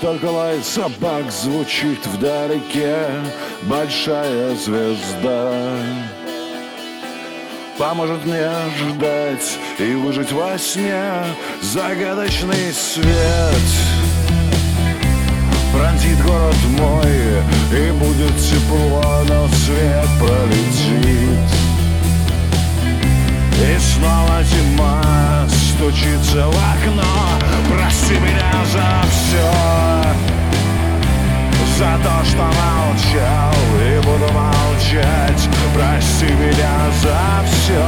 только лай собак звучит вдалеке. Большая звезда поможет мне ждать и выжить во сне. Загадочный свет пронзит город мой, и будет тепло, но свет пролетит. И снова зима стучится в окно. Прости меня за все, за то, что молчал и буду молчать. Прости меня за все,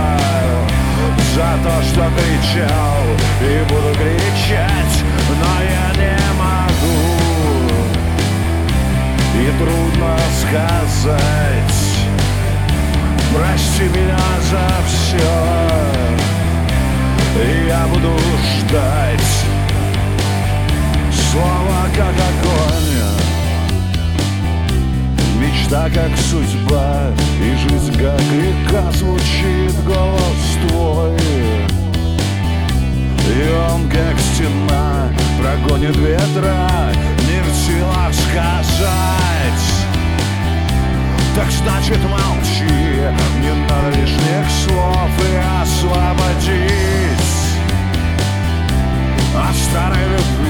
за то, что кричал и буду кричать. Но я не могу, и трудно сказать. Прости меня за все, и я буду ждать. Слова как огонь, мечта как судьба, и жизнь как река. Звучит голос твой, и он как стена прогонит ветра. Не в силах сказать, так значит молчи. Не надо лишних слов и освободись от старой любви.